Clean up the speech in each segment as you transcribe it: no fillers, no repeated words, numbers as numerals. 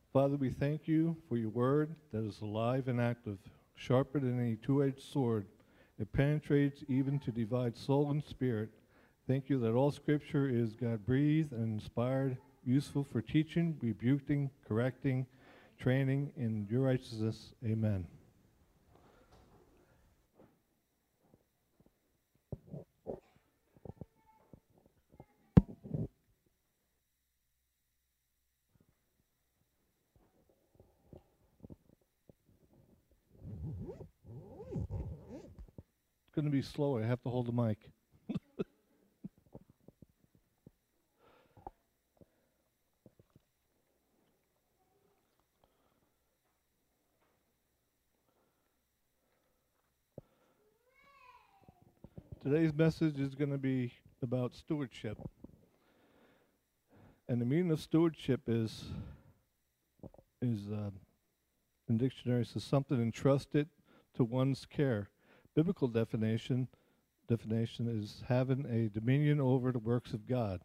Father, we thank you for your word that is alive and active, sharper than any two-edged sword. It penetrates even to divide soul and spirit. Thank you that all scripture is God-breathed and inspired, useful for teaching, rebuking, correcting, training in your righteousness. Amen. It's going to be slow. I have to hold the mic. Today's message is going to be about stewardship. And the meaning of stewardship is in dictionary says something entrusted to one's care. Biblical definition is having a dominion over the works of God.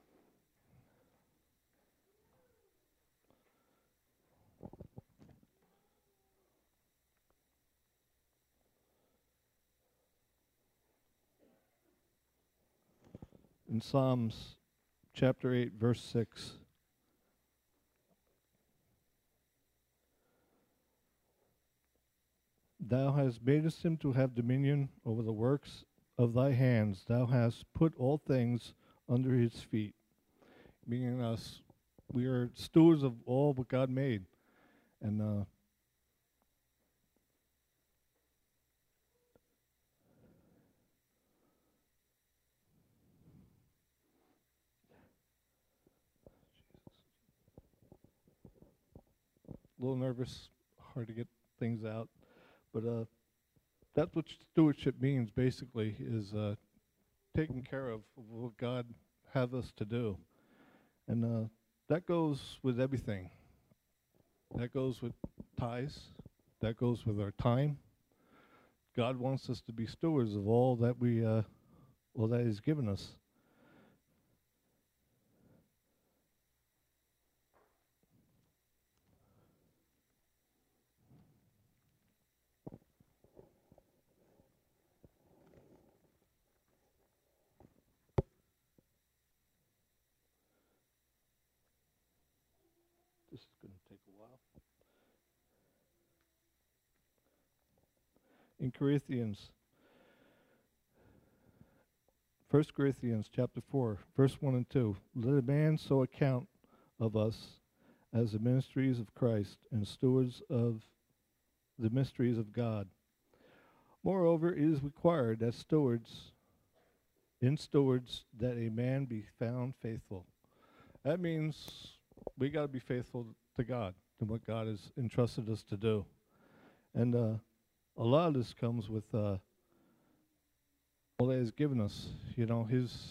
In Psalms chapter 8, verse 6, Thou hast madest him to have dominion over the works of thy hands. Thou hast put all things under his feet. Meaning us, we are stewards of all what God made. And a little nervous, hard to get things out. But that's what stewardship means, basically, is taking care of what God has us to do. And that goes with everything. That goes with tithes. That goes with our time. God wants us to be stewards of all that all that He's given us. This is going to take a while. In Corinthians, 1 Corinthians chapter 4, verse 1 and 2, let a man so account of us as the ministries of Christ and stewards of the mysteries of God. Moreover, it is required that stewards that a man be found faithful. That means we got to be faithful to God and what God has entrusted us to do. And a lot of this comes with all that He's given us. You know,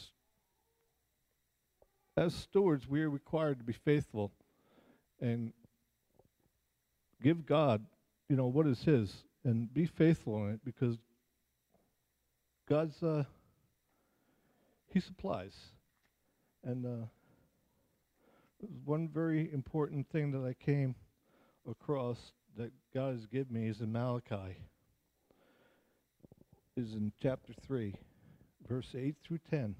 as stewards, we are required to be faithful and give God, you know, what is His, and be faithful in it, because God's He supplies. And one very important thing that I came across that God has given me is in Malachi. Is in chapter 3, verse 8 through 10.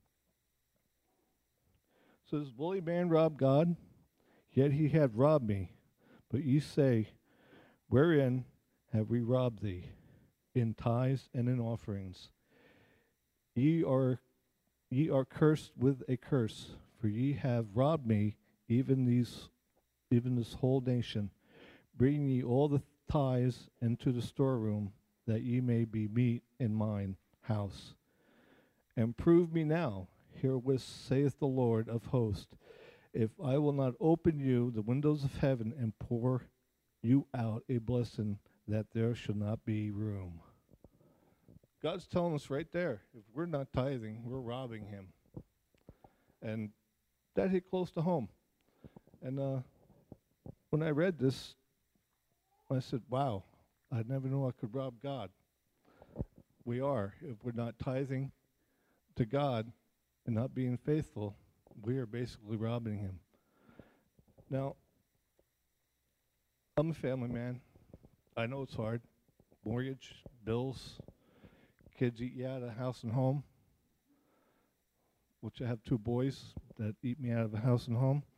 It says, will a man rob God? Yet he hath robbed me. But ye say, wherein have we robbed thee? In tithes and in offerings. Ye are cursed with a curse, for ye have robbed me, even this whole nation. Bring ye all the tithes into the storeroom, that ye may be meat in mine house. And prove me now, herewith saith the Lord of hosts, if I will not open you the windows of heaven and pour you out a blessing, that there shall not be room. God's telling us right there, if we're not tithing, we're robbing Him. And that hit close to home. And when I read this, I said, wow, I never knew I could rob God. We are. If we're not tithing to God and not being faithful, we are basically robbing Him. Now, I'm a family man. I know it's hard. Mortgage, bills, kids eat you out of house and home, which I have two boys that eat me out of the house and home.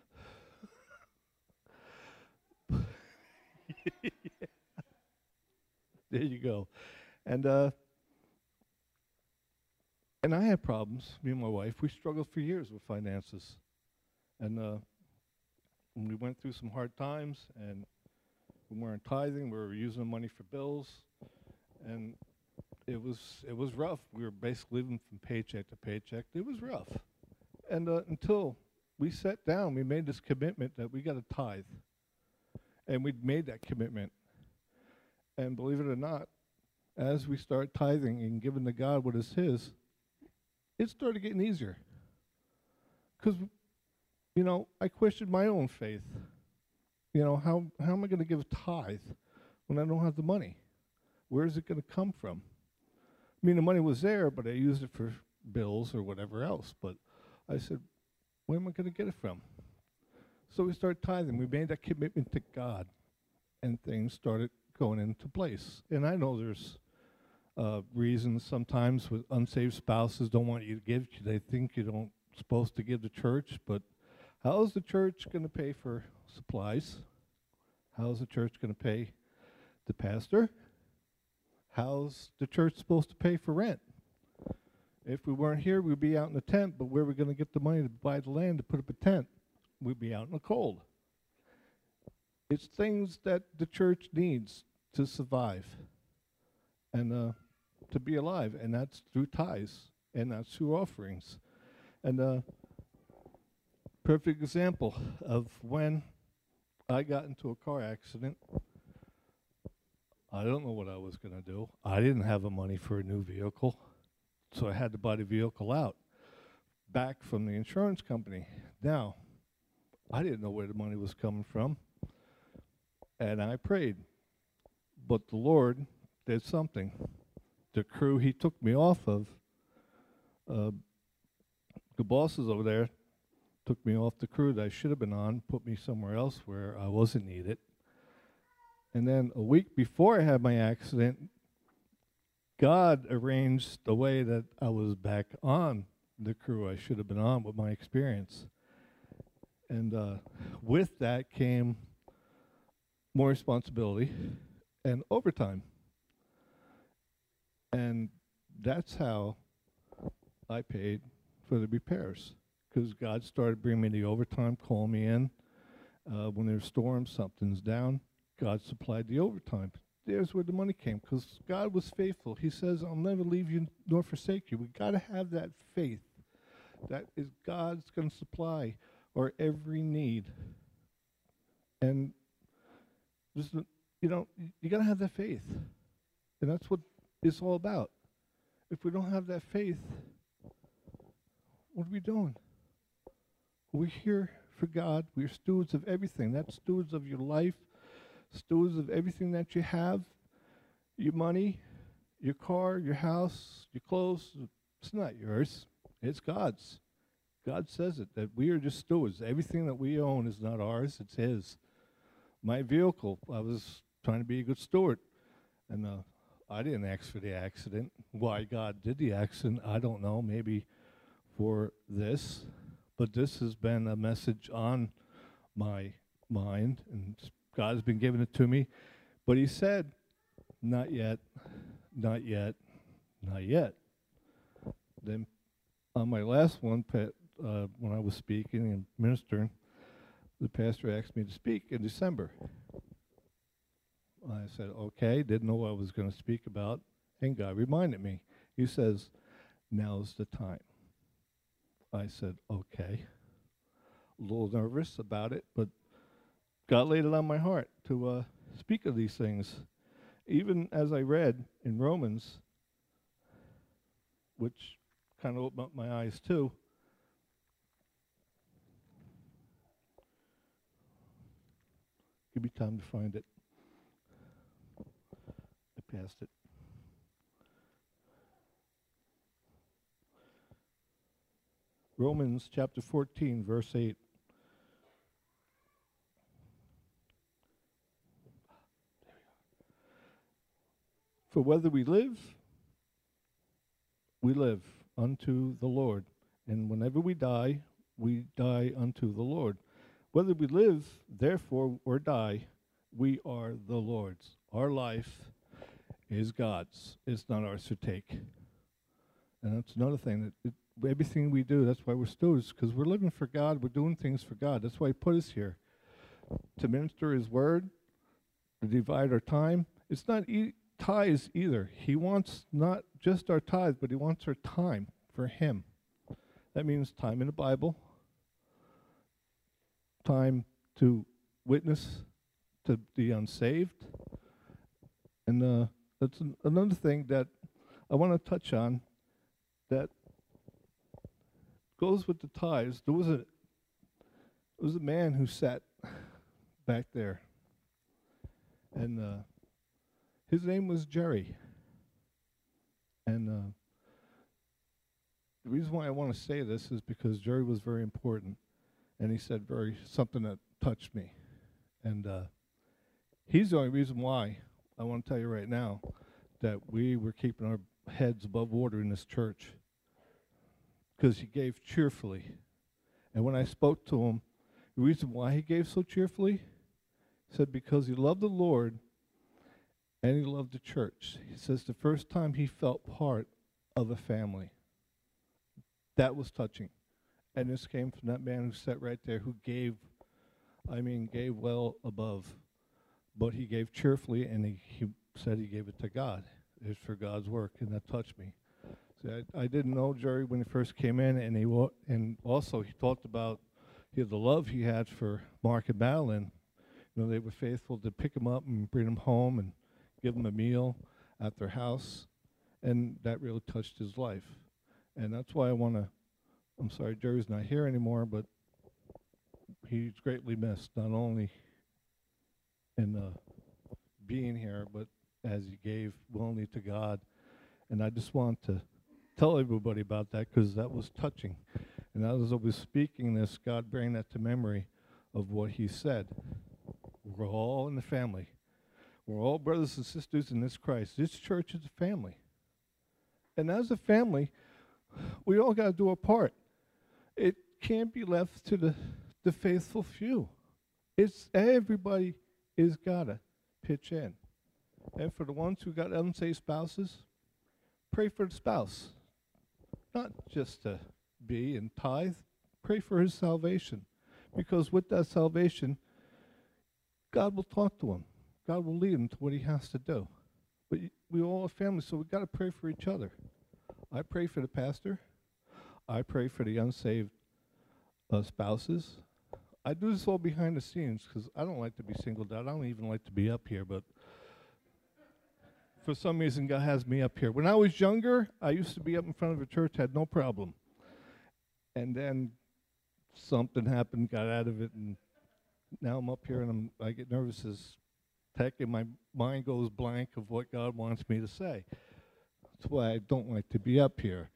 There you go. And and I had problems. Me and my wife, we struggled for years with finances, and we went through some hard times. And we weren't tithing. We were using the money for bills, and it was rough. We were basically living from paycheck to paycheck. It was rough, and until we sat down, we made this commitment that we got to tithe, and we made that commitment. And believe it or not, as we start tithing and giving to God what is His, it started getting easier. Because, I questioned my own faith. How am I going to give a tithe when I don't have the money? Where is it going to come from? I mean, the money was there, but I used it for bills or whatever else. But I said, where am I going to get it from? So we started tithing. We made that commitment to God, and things started going into place. And I know there's reasons sometimes with unsaved spouses don't want you to give. They think you don't supposed to give to church. But how is the church going to pay for supplies? How is the church going to pay the pastor? How's the church supposed to pay for rent? If we weren't here, we'd be out in a tent, but where are we going to get the money to buy the land to put up a tent? We'd be out in the cold. It's things that the church needs to survive and to be alive, and that's through tithes, and that's through offerings. And perfect example of when I got into a car accident. I don't know what I was going to do. I didn't have the money for a new vehicle, so I had to buy the vehicle out back from the insurance company. Now, I didn't know where the money was coming from, and I prayed. But the Lord did something. The crew He took me off of, the bosses over there took me off the crew that I should have been on, put me somewhere else where I wasn't needed. And then a week before I had my accident, God arranged the way that I was back on the crew I should have been on with my experience. And with that came more responsibility and overtime. And that's how I paid for the repairs, because God started bringing me the overtime, calling me in. When there's storms, something's down, God supplied the overtime. There's where the money came, because God was faithful. He says, I'll never leave you nor forsake you. We got to have that faith. That is, God's going to supply our every need. And just, you got to have that faith. And that's what it's all about. If we don't have that faith, what are we doing? We're here for God. We're stewards of everything. That's stewards of your life, stewards of everything that you have, your money, your car, your house, your clothes. It's not yours. It's God's. God says it, that we are just stewards. Everything that we own is not ours, it's His. My vehicle, I was trying to be a good steward, and I didn't ask for the accident. Why God did the accident, I don't know, maybe for this, but this has been a message on my mind, and God has been giving it to me. But He said, not yet, not yet, not yet. Then on my last one, when I was speaking and ministering, the pastor asked me to speak in December. I said, okay, didn't know what I was going to speak about, and God reminded me. He says, now's the time. I said, okay. A little nervous about it, but God laid it on my heart to speak of these things. Even as I read in Romans, which kind of opened up my eyes too. Give me time to find it. I passed it. Romans chapter 14, verse 8. For whether we live unto the Lord. And whenever we die unto the Lord. Whether we live, therefore, or die, we are the Lord's. Our life is God's. It's not ours to take. And that's another thing, that everything we do, that's why we're stewards, because we're living for God, we're doing things for God. That's why He put us here, to minister His word, to divide our time. It's not tithes either. He wants not just our tithes, but He wants our time for Him. That means time in the Bible, time to witness to the unsaved. And that's another thing that I want to touch on that goes with the tithes. There was a man who sat back there, and his name was Jerry. And the reason why I want to say this is because Jerry was very important, and he said something that touched me. And he's the only reason why I want to tell you right now that we were keeping our heads above water in this church, because he gave cheerfully. And when I spoke to him, the reason why he gave so cheerfully, he said because he loved the Lord and he loved the church. He says the first time he felt part of the family. That was touching. And this came from that man who sat right there, who gave well above. But he gave cheerfully, and he said he gave it to God. It's for God's work, and that touched me. See, I didn't know Jerry when he first came in, and also he talked about the love he had for Mark and Madeline. You know, they were faithful to pick him up and bring him home and give him a meal at their house, and that really touched his life. And that's why I'm sorry Jerry's not here anymore, but he's greatly missed, not only in being here, but as he gave willingly to God. And I just want to tell everybody about that, because that was touching. And as I was speaking this, God brought that to memory of what he said. We're all in the family. We're all brothers and sisters in this Christ. This church is a family. And as a family, we all got to do our part. It can't be left to the faithful few. It's everybody is got to pitch in. And for the ones who got unsaved spouses, pray for the spouse. Not just to be and tithe, pray for his salvation. Because with that salvation, God will talk to him. God will lead him to what he has to do. But we all are family, so we've got to pray for each other. I pray for the pastor. I pray for the unsaved spouses. I do this all behind the scenes because I don't like to be singled out. I don't even like to be up here, but for some reason God has me up here. When I was younger, I used to be up in front of a church, had no problem. And then something happened, got out of it, and now I'm up here and I get nervous as heck, and my mind goes blank of what God wants me to say. That's why I don't like to be up here.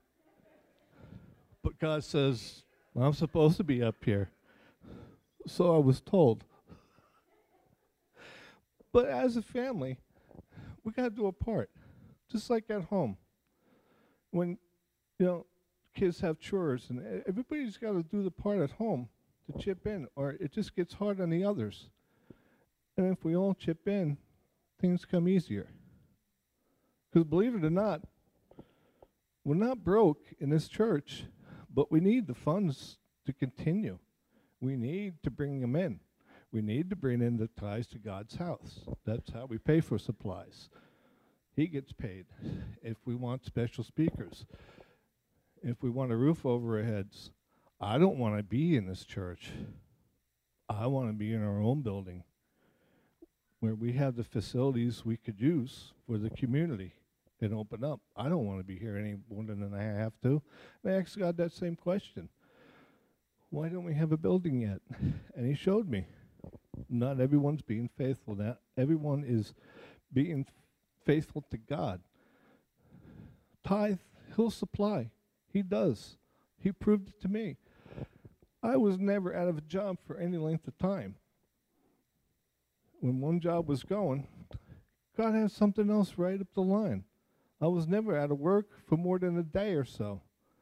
But God says, I'm supposed to be up here. So I was told. But as a family, we got to do our part. Just like at home. When, kids have chores, and everybody's got to do the part at home to chip in, or it just gets hard on the others. And if we all chip in, things come easier. Because believe it or not, we're not broke in this church, but we need the funds to continue. We need to bring them in. We need to bring in the tithes to God's house. That's how we pay for supplies. He gets paid. If we want special speakers, if we want a roof over our heads, I don't want to be in this church. I want to be in our own building where we have the facilities we could use for the community and open up. I don't want to be here any more than I have to. And I asked God that same question. Why don't we have a building yet? And he showed me. Not everyone's being faithful. Not everyone is being faithful to God. Tithe, he'll supply. He does. He proved it to me. I was never out of a job for any length of time. When one job was going, God has something else right up the line. I was never out of work for more than a day or so.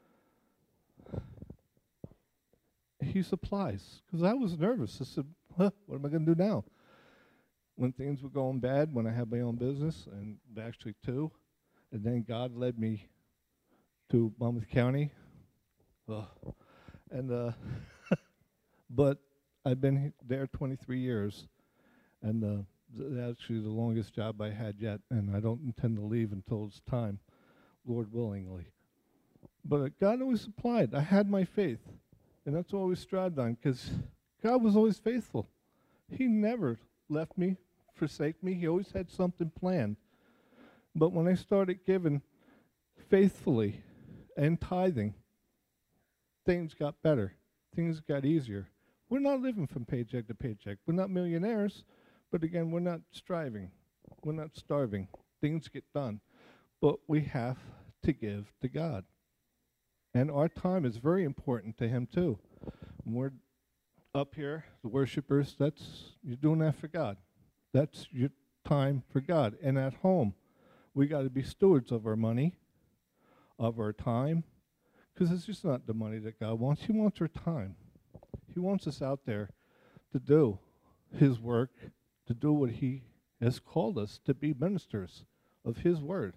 He supplies. Because I was nervous. I said, what am I going to do now? When things were going bad, when I had my own business, and actually two, and then God led me to Monmouth County. Ugh. And but I've been there 23 years, and actually the longest job I had yet, and I don't intend to leave until it's time, Lord willingly. But God always supplied. I had my faith, and that's what I always strived on, because God was always faithful. He never left me, forsake me. He always had something planned. But when I started giving faithfully and tithing, things got better. Things got easier. We're not living from paycheck to paycheck. We're not millionaires, but again, we're not striving. We're not starving. Things get done. But we have to give to God. And our time is very important to Him too. When we're up here, the worshipers, you're doing that for God. That's your time for God. And at home, we got to be stewards of our money, of our time, because it's just not the money that God wants. He wants our time. He wants us out there to do His work, to do what He has called us, to be ministers of His word.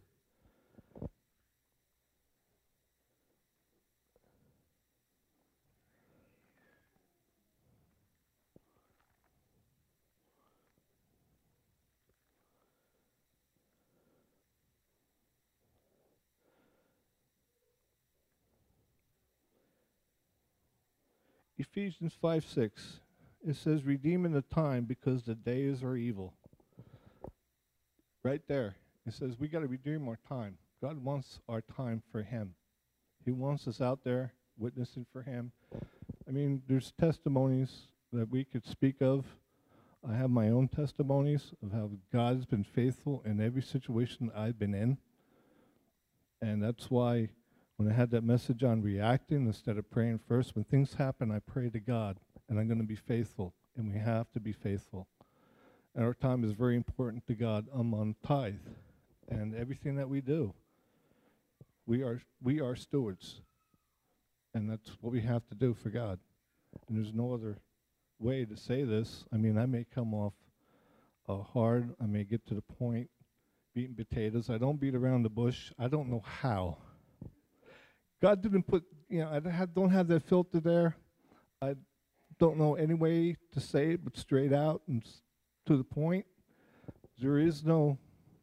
Ephesians 5:6, it says, redeeming the time because the days are evil. Right there, it says we got to redeem our time. God wants our time for Him. He wants us out there witnessing for Him. I mean, there's testimonies that we could speak of. I have my own testimonies of how God's been faithful in every situation I've been in. And that's why when I had that message on reacting instead of praying first, when things happen, I pray to God, and I'm going to be faithful, and we have to be faithful. And our time is very important to God. I'm on tithe, and everything that we do, we are stewards, and that's what we have to do for God. And there's no other way to say this. I mean, I may come off hard. I may get to the point, beating potatoes. I don't beat around the bush. I don't know how. God didn't put, I don't have that filter there. I don't know any way to say it but straight out and to the point. There is no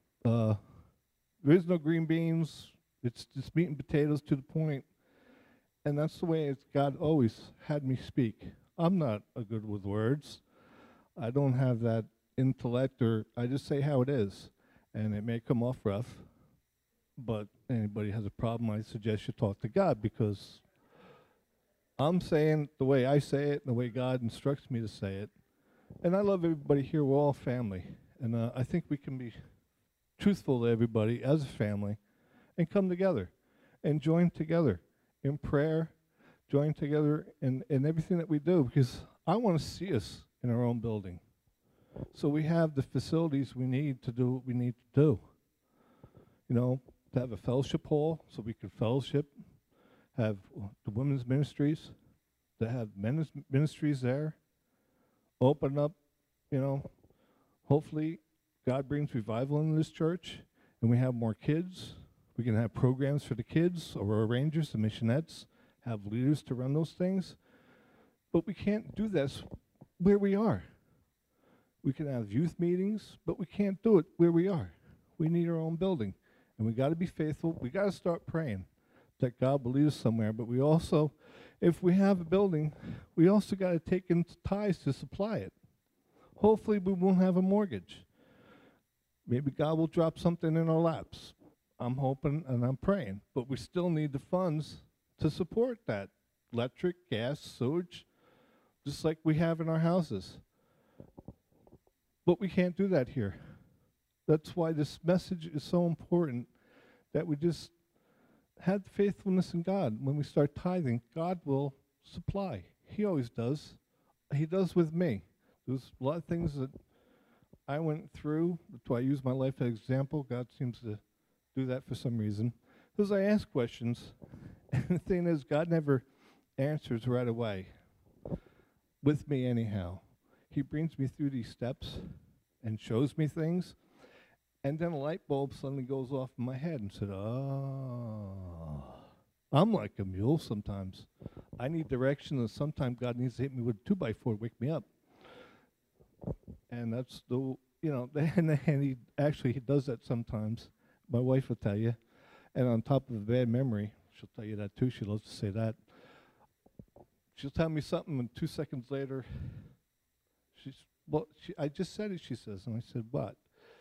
green beans. It's just meat and potatoes to the point. And that's the way God always had me speak. I'm not good with words. I don't have that intellect, or I just say how it is. And it may come off rough. But anybody has a problem, I suggest you talk to God, because I'm saying the way I say it, the way God instructs me to say it. And I love everybody here. We're all family. And I think we can be truthful to everybody as a family and come together and join together in prayer, join together in everything that we do, because I want to see us in our own building. So we have the facilities we need to do what we need to do. To have a fellowship hall so we could fellowship, have the women's ministries, to have men's ministries there, open up, hopefully God brings revival in this church and we have more kids. We can have programs for the kids, or our rangers, the missionettes, have leaders to run those things. But we can't do this where we are. We can have youth meetings, but we can't do it where we are. We need our own building. And we got to be faithful. We got to start praying that God will lead us somewhere. But we also, if we have a building, we also got to take in tithes to supply it. Hopefully we won't have a mortgage. Maybe God will drop something in our laps. I'm hoping and I'm praying. But we still need the funds to support that. Electric, gas, sewage, just like we have in our houses. But we can't do that here. That's why this message is so important, that we just have faithfulness in God. When we start tithing, God will supply. He always does. He does with me. There's a lot of things that I went through, do I use my life as an example? God seems to do that for some reason. Because I ask questions, and the thing is, God never answers right away. With me, anyhow. He brings me through these steps and shows me things, and then a light bulb suddenly goes off in my head and said, oh. I'm like a mule sometimes. I need direction, and sometimes God needs to hit me with a 2x4 to wake me up. And that's the, and he does that sometimes. My wife will tell you. And on top of a bad memory, she'll tell you that too. She loves to say that. She'll tell me something, and 2 seconds later, I just said it, she says. And I said, what?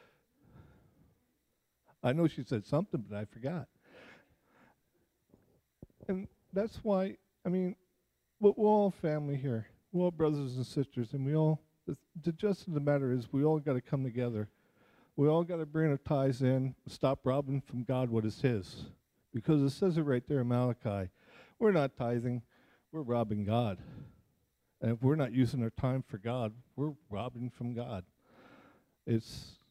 I know she said something, but I forgot. And that's why, we're all family here. We're all brothers and sisters, and the gist of the matter is we all got to come together. We all got to bring our tithes in, stop robbing from God what is his. Because it says it right there in Malachi. We're not tithing, we're robbing God. And if we're not using our time for God, we're robbing from God. It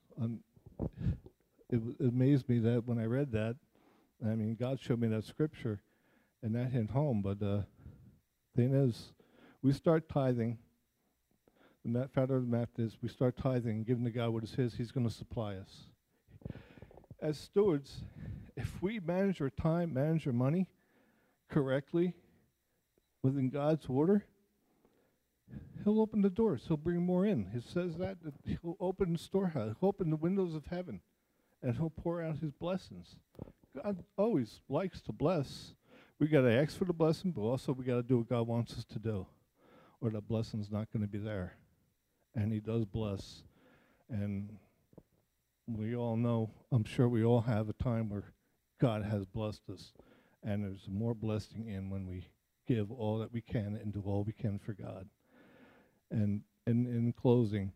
amazed me that when I read that, God showed me that scripture, and that hit home. But the thing is, we start tithing. The founder of the math is we start tithing, giving to God what is his, he's going to supply us. As stewards, if we manage our time, manage our money correctly, within God's order, he'll open the doors. He'll bring more in. He says that he'll open the storehouse, he'll open the windows of heaven, and he'll pour out his blessings. God always likes to bless. We got to ask for the blessing, but also we got to do what God wants us to do, or the blessing's not going to be there. And he does bless. And we all know, I'm sure we all have a time where God has blessed us. And there's more blessing in when we give all that we can and do all we can for God. And in closing,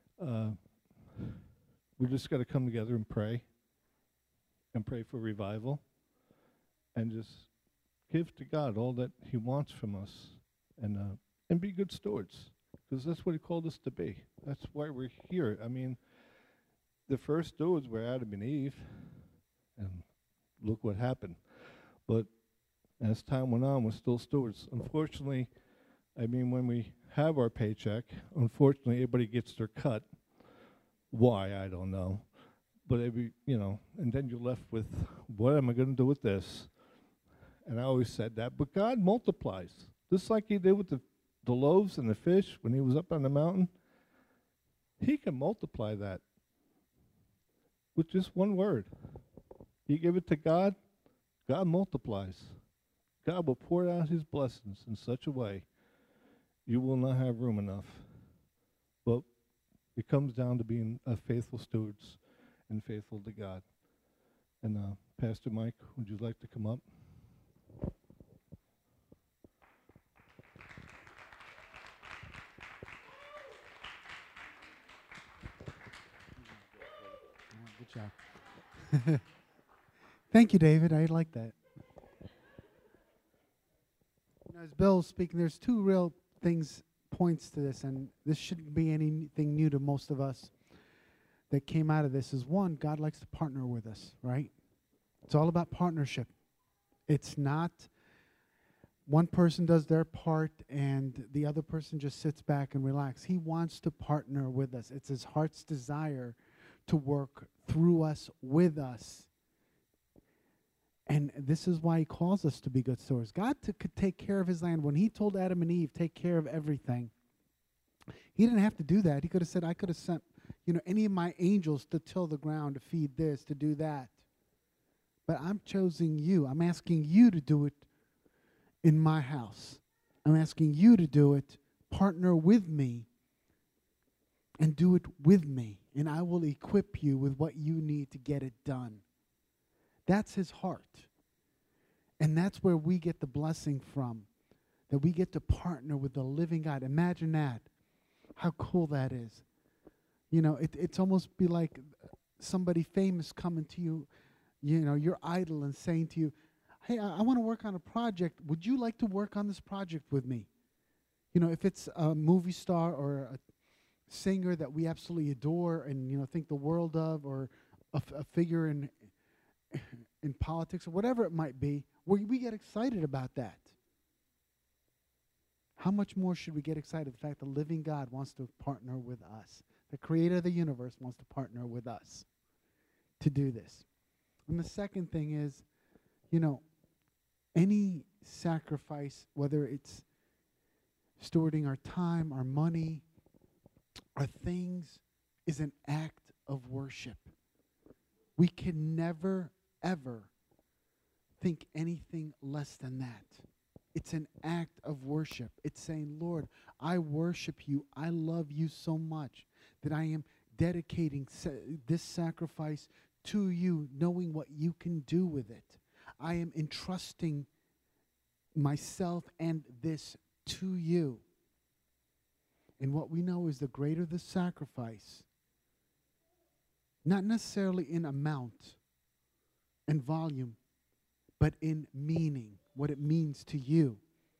we just got to come together and pray for revival, and just give to God all that he wants from us, and be good stewards, because that's what he called us to be. That's why we're here. The first stewards were Adam and Eve, and look what happened. But as time went on, we're still stewards. Unfortunately, when we have our paycheck, unfortunately, everybody gets their cut. Why, I don't know. But and then you're left with, what am I going to do with this? And I always said that. But God multiplies, just like he did with the loaves and the fish when he was up on the mountain. He can multiply that with just one word. You give it to God, God multiplies. God will pour out his blessings in such a way you will not have room enough. But it comes down to being a faithful stewards and faithful to God. And Pastor Mike, would you like to come up? Good job. Thank you, David. I like that. As Bill's speaking, there's two real points to this, and this shouldn't be anything new to most of us that came out of this. Is one, God likes to partner with us, right? It's all about partnership. It's not one person does their part and the other person just sits back and relax. He wants to partner with us. It's his heart's desire to work through us, with us. And this is why he calls us to be good stewards. God could take care of his land. When he told Adam and Eve, take care of everything, he didn't have to do that. He could have said, I could have sent any of my angels to till the ground, to feed this, to do that. But I'm choosing you. I'm asking you to do it in my house. I'm asking you to do it, partner with me, and do it with me. And I will equip you with what you need to get it done. That's his heart. And that's where we get the blessing from, that we get to partner with the living God. Imagine that, how cool that is. It's almost be like somebody famous coming to you, your idol, and saying to you, hey, I want to work on a project. Would you like to work on this project with me? If it's a movie star or singer that we absolutely adore and think the world of, or a figure in politics or whatever it might be, we get excited about that. How much more should we get excited the fact the living God wants to partner with us? The creator of the universe wants to partner with us to do this. And the second thing is, any sacrifice, whether it's stewarding our time, our money, our things, is an act of worship. We can never, ever think anything less than that. It's an act of worship. It's saying, Lord, I worship you. I love you so much that I am dedicating this sacrifice to you, knowing what you can do with it. I am entrusting myself and this to you. And what we know is the greater the sacrifice, not necessarily in amount and volume, but in meaning, what it means to you.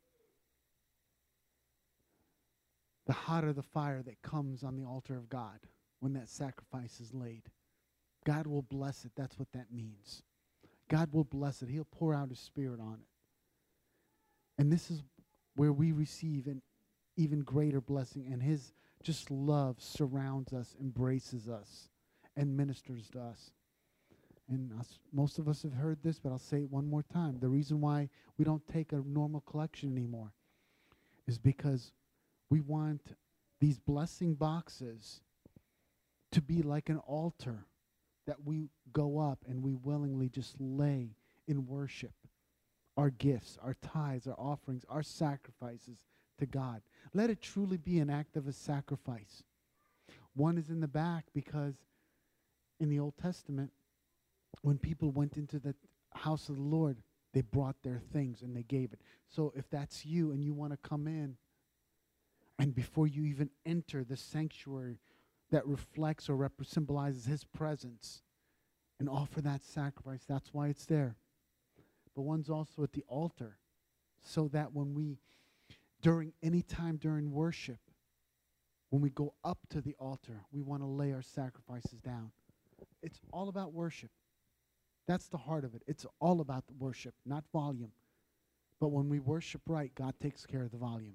The hotter the fire that comes on the altar of God when that sacrifice is laid. God will bless it. That's what that means. God will bless it. He'll pour out His Spirit on it. And this is where we receive an even greater blessing, and His just love surrounds us, embraces us, and ministers to us. And most of us have heard this, but I'll say it one more time. The reason why we don't take a normal collection anymore is because we want these blessing boxes to be like an altar that we go up and we willingly just lay in worship. Our gifts, our tithes, our offerings, our sacrifices to God. Let it truly be an act of a sacrifice. One is in the back because in the Old Testament, when people went into the house of the Lord, they brought their things and they gave it. So if that's you and you want to come in, and before you even enter the sanctuary that reflects or symbolizes His presence, and offer that sacrifice, that's why it's there. But one's also at the altar, so that when we, during any time during worship, when we go up to the altar, we want to lay our sacrifices down. It's all about worship. That's the heart of it. It's all about the worship, not volume. But when we worship right, God takes care of the volume.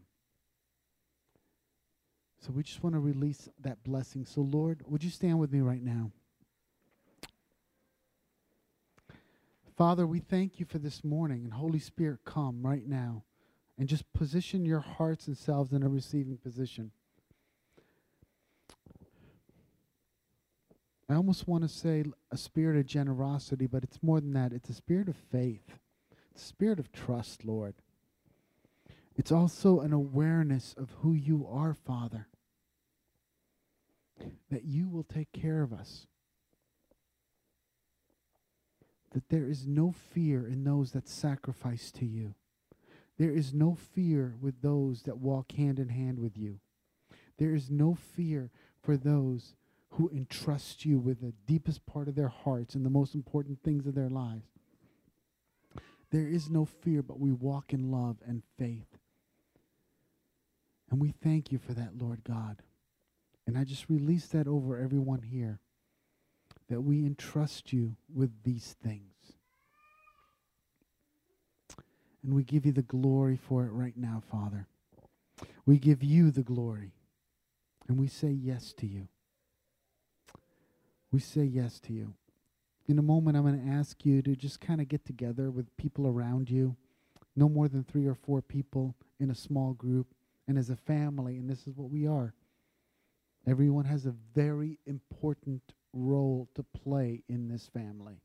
So we just want to release that blessing. So Lord, would you stand with me right now? Father, we thank you for this morning, and Holy Spirit, come right now and just position your hearts and selves in a receiving position. I almost want to say a spirit of generosity, but it's more than that. It's a spirit of faith. It's a spirit of trust, Lord. It's also an awareness of who you are, Father, that you will take care of us, that there is no fear in those that sacrifice to you. There is no fear with those that walk hand in hand with you. There is no fear for those who entrust you with the deepest part of their hearts and the most important things of their lives. There is no fear, but we walk in love and faith. And we thank you for that, Lord God. And I just release that over everyone here, that we entrust you with these things. And we give you the glory for it right now, Father. We give you the glory. And we say yes to you. We say yes to you. In a moment, I'm going to ask you to just kind of get together with people around you. No more than 3 or 4 people in a small group. And as a family, and this is what we are. Everyone has a very important role to play in this family.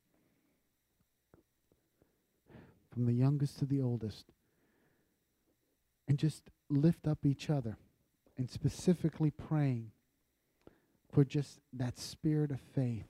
From the youngest to the oldest. And just lift up each other. And specifically praying for just that spirit of faith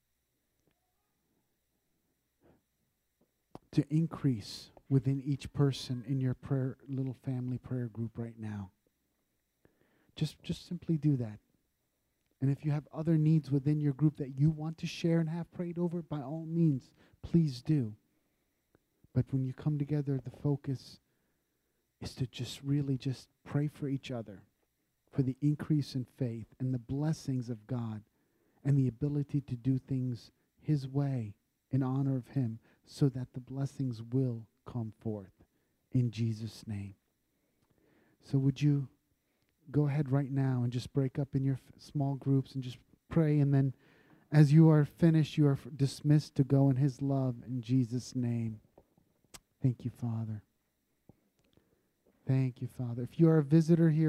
to increase within each person in your prayer, little family prayer group right now. Just simply do that. And if you have other needs within your group that you want to share and have prayed over, by all means, please do. But when you come together, the focus is to just really just pray for each other, for the increase in faith and the blessings of God and the ability to do things His way in honor of Him so that the blessings will come forth in Jesus' name. So would you go ahead right now and just break up in your small groups and just pray, and then as you are finished, you are dismissed to go in His love in Jesus' name. Thank you, Father. Thank you, Father. If you are a visitor here,